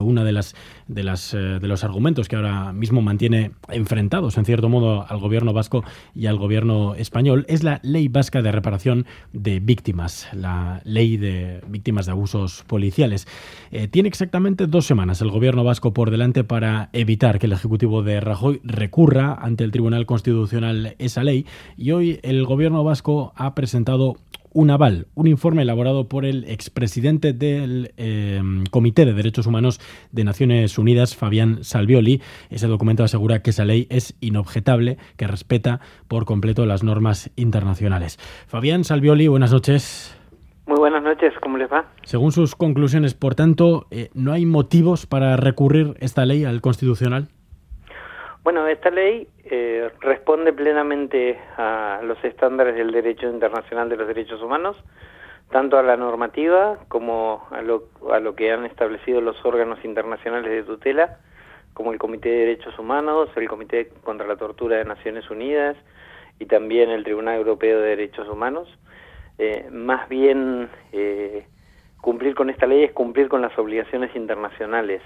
Una de los argumentos que ahora mismo mantiene enfrentados, en cierto modo, al gobierno vasco y al gobierno español es la Ley Vasca de Reparación de Víctimas, la Ley de Víctimas de Abusos Policiales. Tiene exactamente 2 semanas el gobierno vasco por delante para evitar que el Ejecutivo de Rajoy recurra ante el Tribunal Constitucional esa ley, y hoy el gobierno vasco ha presentado un aval, un informe elaborado por el expresidente del Comité de Derechos Humanos de Naciones Unidas, Fabián Salvioli. Ese documento asegura que esa ley es inobjetable, que respeta por completo las normas internacionales. Fabián Salvioli, buenas noches. Muy buenas noches, ¿cómo les va? Según sus conclusiones, por tanto, ¿no hay motivos para recurrir esta ley al Constitucional? Bueno, esta ley responde plenamente a los estándares del derecho internacional de los derechos humanos, tanto a la normativa como a lo que han establecido los órganos internacionales de tutela, como el Comité de Derechos Humanos, el Comité contra la Tortura de Naciones Unidas y también el Tribunal Europeo de Derechos Humanos. Más bien, cumplir con esta ley es cumplir con las obligaciones internacionales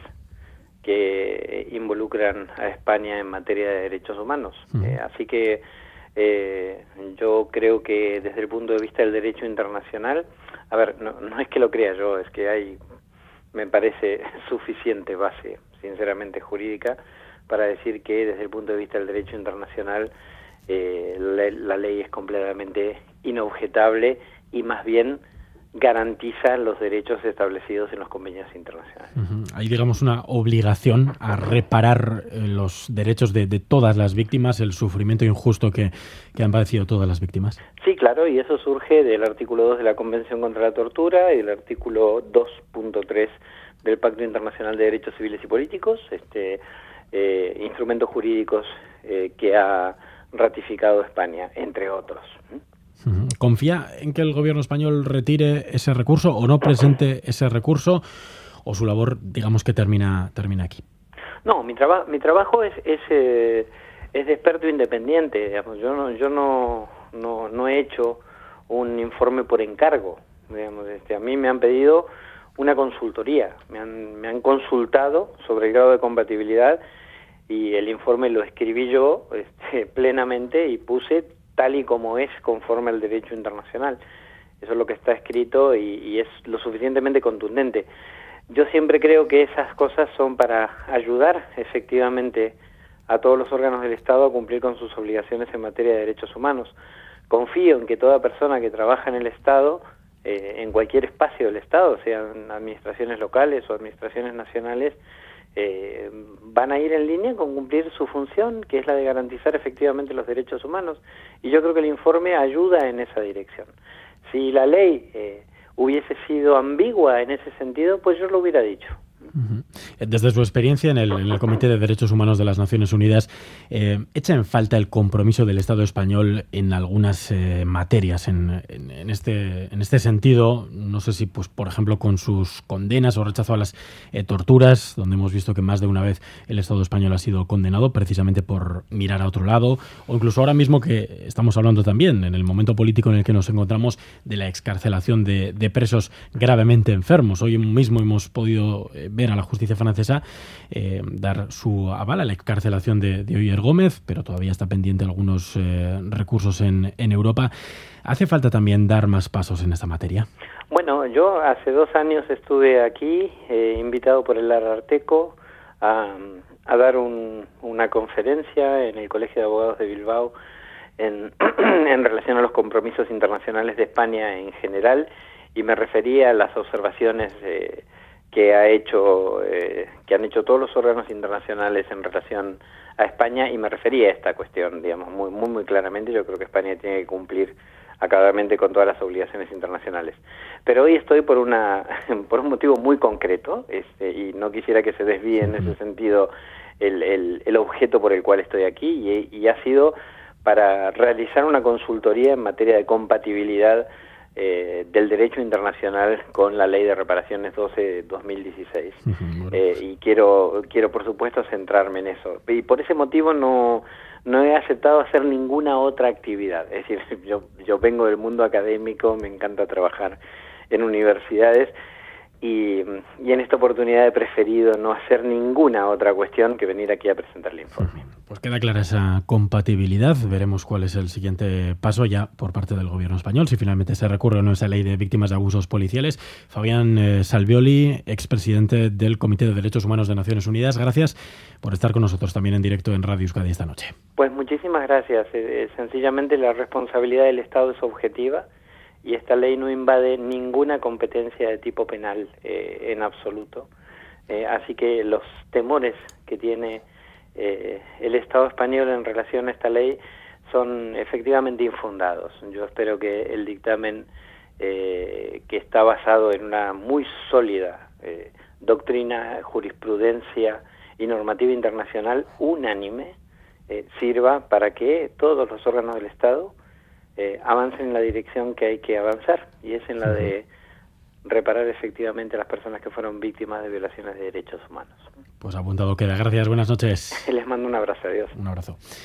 que involucran a España en materia de derechos humanos. Así que yo creo que desde el punto de vista del derecho internacional, a ver, no es que lo crea yo, es que hay, me parece, suficiente base, sinceramente, jurídica, para decir que desde el punto de vista del derecho internacional la ley es completamente inobjetable y más bien garantiza los derechos establecidos en los convenios internacionales. Hay, digamos, una obligación a reparar los derechos de todas las víctimas, el sufrimiento injusto que han padecido todas las víctimas. Sí, claro, y eso surge del artículo 2 de la Convención contra la Tortura y del artículo 2.3 del Pacto Internacional de Derechos Civiles y Políticos, instrumentos jurídicos que ha ratificado España, entre otros. ¿Confía en que el gobierno español retire ese recurso o no presente ese recurso, o su labor, digamos, que termina aquí? No, mi trabajo es de experto independiente, digamos. Yo no he hecho un informe por encargo, digamos. A mí me han pedido una consultoría, me han consultado sobre el grado de compatibilidad y el informe lo escribí yo plenamente y puse tal y como es conforme al derecho internacional. Eso es lo que está escrito y es lo suficientemente contundente. Yo siempre creo que esas cosas son para ayudar efectivamente a todos los órganos del Estado a cumplir con sus obligaciones en materia de derechos humanos. Confío en que toda persona que trabaja en el Estado, en cualquier espacio del Estado, sean administraciones locales o administraciones nacionales, van a ir en línea con cumplir su función, que es la de garantizar efectivamente los derechos humanos. Y yo creo que el informe ayuda en esa dirección. Si la ley hubiese sido ambigua en ese sentido, pues yo lo hubiera dicho. Desde su experiencia en el Comité de Derechos Humanos de las Naciones Unidas, ¿echa en falta el compromiso del Estado español en algunas materias? En este sentido, no sé si, pues, por ejemplo, con sus condenas o rechazo a las torturas, donde hemos visto que más de una vez el Estado español ha sido condenado precisamente por mirar a otro lado, o incluso ahora mismo que estamos hablando también, en el momento político en el que nos encontramos, de la excarcelación de presos gravemente enfermos. Hoy mismo hemos podido ver a la justicia francesa dar su aval a la excarcelación de Oyer Gómez, pero todavía está pendiente algunos recursos en Europa. ¿Hace falta también dar más pasos en esta materia? Bueno, yo hace 2 años estuve aquí, invitado por el Ararteko a dar una conferencia en el Colegio de Abogados de Bilbao en relación a los compromisos internacionales de España en general, y me refería a las observaciones que han hecho todos los órganos internacionales en relación a España, y me refería a esta cuestión, digamos, muy claramente. Yo creo que España tiene que cumplir acabadamente con todas las obligaciones internacionales. Pero hoy estoy por un motivo muy concreto, y no quisiera que se desvíe en ese sentido el objeto por el cual estoy aquí, y ha sido para realizar una consultoría en materia de compatibilidad del derecho internacional con la Ley de Reparaciones 12 de 2016. Y quiero por supuesto centrarme en eso. Y por ese motivo no he aceptado hacer ninguna otra actividad. Es decir, yo vengo del mundo académico, me encanta trabajar en universidades, y en esta oportunidad he preferido no hacer ninguna otra cuestión que venir aquí a presentar el informe. Pues queda clara esa compatibilidad. Veremos cuál es el siguiente paso ya por parte del gobierno español, si finalmente se recurre o no a esa ley de víctimas de abusos policiales. Fabián Salvioli, expresidente del Comité de Derechos Humanos de Naciones Unidas, gracias por estar con nosotros también en directo en Radio Euskadi esta noche. Pues muchísimas gracias. Sencillamente la responsabilidad del Estado es objetiva y esta ley no invade ninguna competencia de tipo penal en absoluto. Así que los temores que tiene el Estado español en relación a esta ley son efectivamente infundados. Yo espero que el dictamen, que está basado en una muy sólida doctrina, jurisprudencia y normativa internacional unánime, sirva para que todos los órganos del Estado avancen en la dirección que hay que avanzar, y es en la de reparar efectivamente a las personas que fueron víctimas de violaciones de derechos humanos. Pues apuntado queda. Gracias, buenas noches. Les mando un abrazo, adiós. Un abrazo.